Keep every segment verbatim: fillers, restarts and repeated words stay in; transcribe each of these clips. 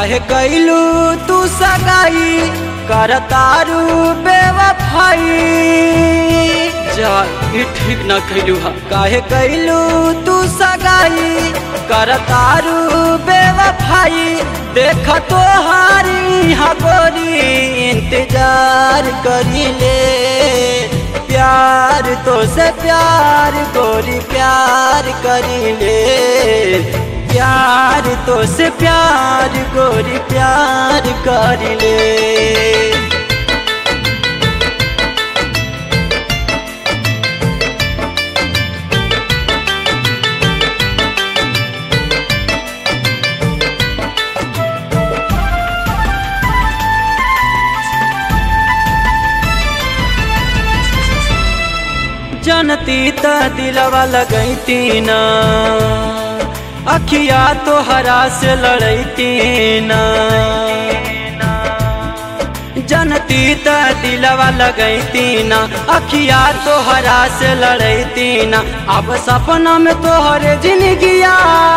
काहे कैलू तू सगाई करतारू बेवफाई जा ई ठीक न कैलू हा काहे कैलू तू सगाई करतारू बेवफाई देख तोहारी हा गोरी इंतजार करीले प्यार तो से प्यार गोरी प्यार करीले प्यार तो से प्यार गोरी प्यार करीले जनती त दिलवा लगैती ना अखिया तो हरा से लड़ैती ना जनती त दिलवा लगैती ना अखिया तो हरा से लड़ैती ना अब सपना में तोहरे जिंदगिया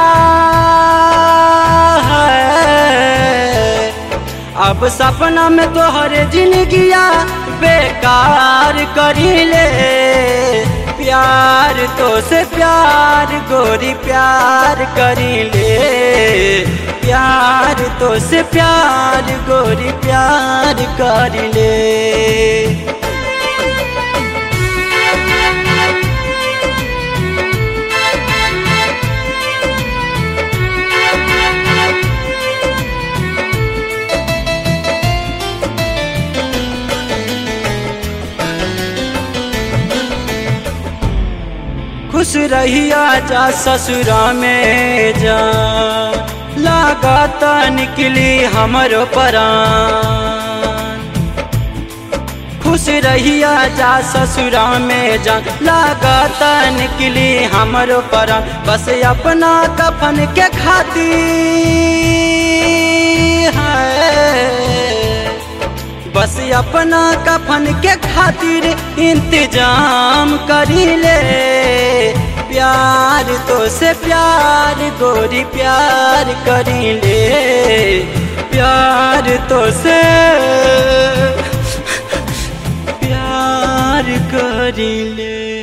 अब सपना में तोहरे जिंदगिया बेकार करीले प्यार तो से प्यार गोरी प्यार करीले प्यार तो से प्यार गोरी प्यार करीले खुश रहिया जा ससुरा में जा लागता निकली हमरो परान खुश रहिया जा ससुरा में जा लागता निकली हमरो परान बस अपना कफन के खातिर बस अपना कफन के खातिर इंतजाम करीले प्यार तो से प्यार गोरी प्यार करीले प्यार तो से प्यार करीले।